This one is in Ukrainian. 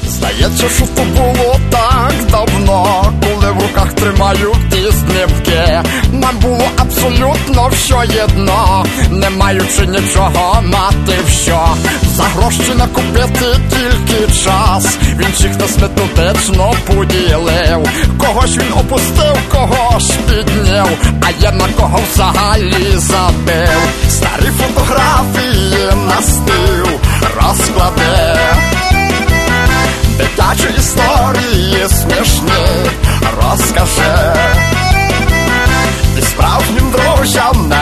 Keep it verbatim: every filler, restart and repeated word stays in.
Здається, що то було так давно, коли в руках тримаю ті знімки. Нам було абсолютно все єдно, не маючи нічого мати в що. За гроші накупити тільки час, він всіх нас методично поділив. Когось він опустив, когось підняв, а є на кого взагалі забив. Старі фотографії на стіл розкладе, дитячі історії смішні розкаже, і справжнім друзям не